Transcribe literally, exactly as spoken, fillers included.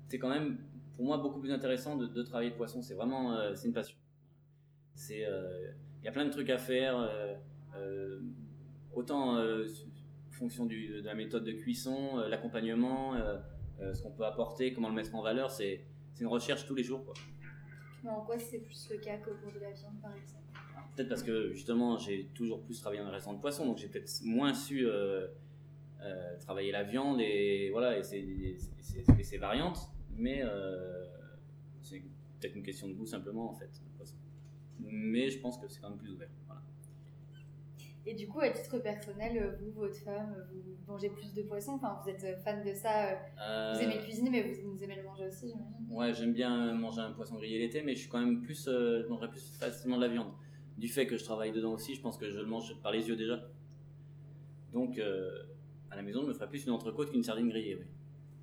c'est quand même pour moi beaucoup plus intéressant de, de travailler le poisson. C'est vraiment euh, c'est une passion. C'est euh, il y a plein de trucs à faire. Euh, euh, autant euh, en fonction du, de la méthode de cuisson, euh, l'accompagnement, euh, euh, ce qu'on peut apporter, comment le mettre en valeur. C'est, c'est une recherche tous les jours, quoi. Mais en quoi c'est plus le cas que pour de la viande, par exemple? Alors, peut-être parce que justement j'ai toujours plus travaillé dans les restaurants de poisson, donc j'ai peut-être moins su euh, euh, travailler la viande et voilà et ses, et ses, et ses variantes, mais euh, c'est peut-être une question de goût simplement en fait. Le poisson. Mais je pense que c'est quand même plus ouvert. Voilà. Et du coup, à titre personnel, vous, votre femme, vous mangez plus de poisson, enfin vous êtes fan de ça, euh... vous aimez cuisiner, mais vous, vous aimez le manger aussi, j'imagine. Ouais, j'aime bien manger un poisson grillé l'été, mais je suis quand même plus, euh, je mangerais plus facilement de la viande. Du fait que je travaille dedans aussi, je pense que je le mange par les yeux déjà. Donc, euh, à la maison, je me ferais plus une entrecôte qu'une sardine grillée, oui.